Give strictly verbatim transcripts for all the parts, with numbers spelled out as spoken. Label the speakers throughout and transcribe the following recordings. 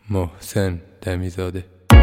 Speaker 1: محسن دمیزاده.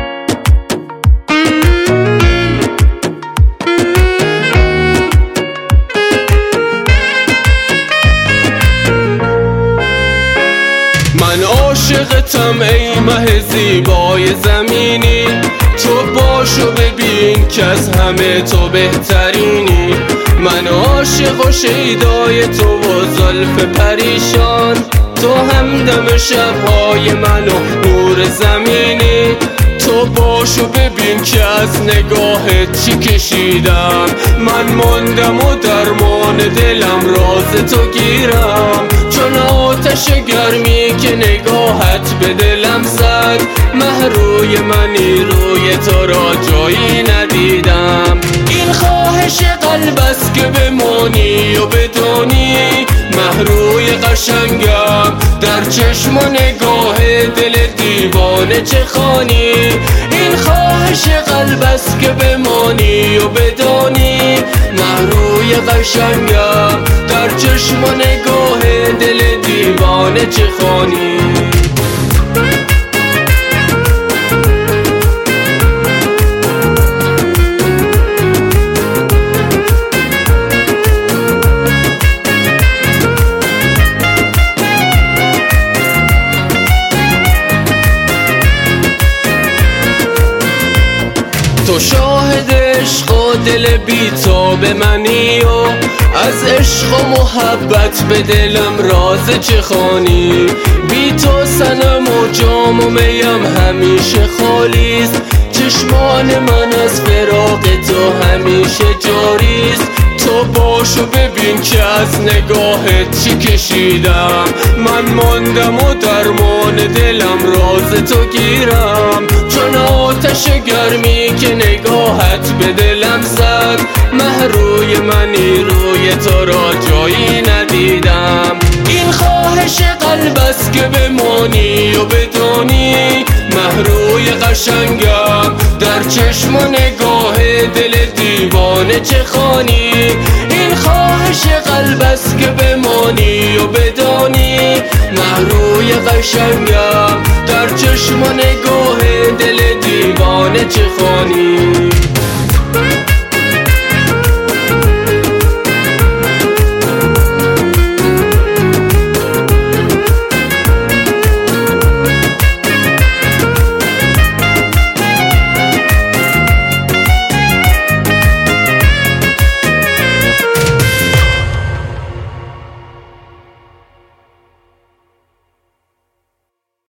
Speaker 2: من عاشقتم ای مه زیبای زمینی، تو باشو ببین که از همه تو بهترینی. من عاشق و شیدای تو و زلف پریشان، تو همدم شبهای من و نور زمینی. تو باشو ببین که از نگاهت چی کشیدم، من ماندم و درمان دلم راز تو گیرم. چون آتش گرمی که نگاهت به دلم زد، مه روی منی روی تو را جایی ندیدم. این خواهش قلب است که بمانی و بدانی، مه روی قشنگم در چشم و نگاه دل دیوانه چه خوانی. این خواهش قلب است که بمانی و بدانی، مه روی قشنگم در چشم و نگاه دل دیوانه چه خوانی. تو شاهد عشق و دل بی‌تاب منی و از عشق و محبت به دلم راز چه خوانی. بی تو صنم و جام و میم همیشه خالیست، چشمان من از فراق تو همیشه جاریست. تو باشو ببین که از نگاهت چی کشیدم، من ماندم و درمان دلم راز تو گیرم. چون آتش گرمی که نگاهت به دلم زد، مه روی منی روی تو را جایی ندیدم. این خواهش قلب است که بمانی و بدانی، مه روی قشنگم در چشم و نگاه دل دیوانه چه خوانی. این خواهش قلب است که بمانی و بدانی، مه روی قشنگم در چشم و نگاه دل دیوانه چه خوانی.